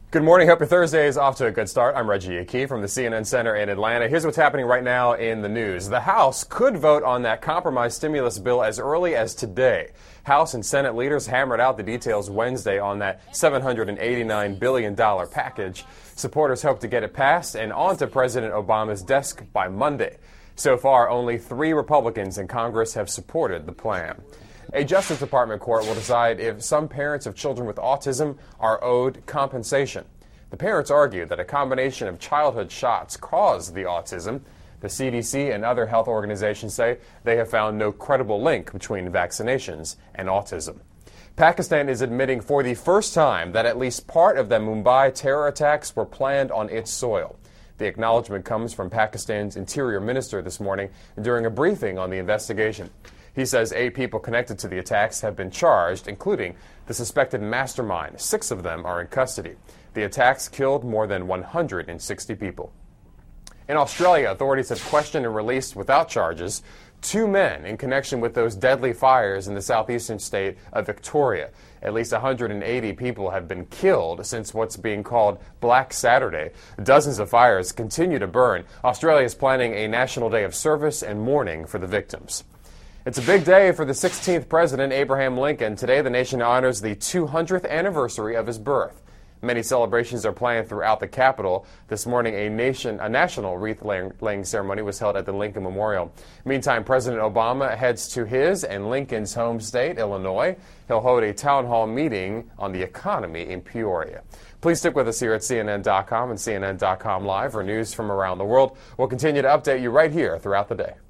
Good morning. Hope your Thursday is off to a good start. I'm Reggie Akey from the CNN Center in Atlanta. Here's what's happening right now in the news. The House could vote on that compromise stimulus bill as early as today. House and Senate leaders hammered out the details Wednesday on that $789 billion package. Supporters hope to get it passed and onto President Obama's desk by Monday. So far, only 3 Republicans in Congress have supported the plan. A Justice Department court will decide if some parents of children with autism are owed compensation. The parents argue that a combination of childhood shots caused the autism. The CDC and other health organizations say they have found no credible link between vaccinations and autism. Pakistan is admitting for the first time that at least part of the Mumbai terror attacks were planned on its soil. The acknowledgement comes from Pakistan's Interior Minister this morning during a briefing on the investigation. He says 8 people connected to the attacks have been charged, including the suspected mastermind. 6 of them are in custody. The attacks killed more than 160 people. In Australia, authorities have questioned and released without charges 2 men in connection with those deadly fires in the southeastern state of Victoria. At least 180 people have been killed since what's being called Black Saturday. Dozens of fires continue to burn. Australia is planning a national day of service and mourning for the victims. It's a big day for the 16th President, Abraham Lincoln. Today, the nation honors the 200th anniversary of his birth. Many celebrations are planned throughout the capital. This morning, a national wreath-laying ceremony was held at the Lincoln Memorial. Meantime, President Obama heads to his and Lincoln's home state, Illinois. He'll hold a town hall meeting on the economy in Peoria. Please stick with us here at CNN.com and CNN.com Live for news from around the world. We'll continue to update you right here throughout the day.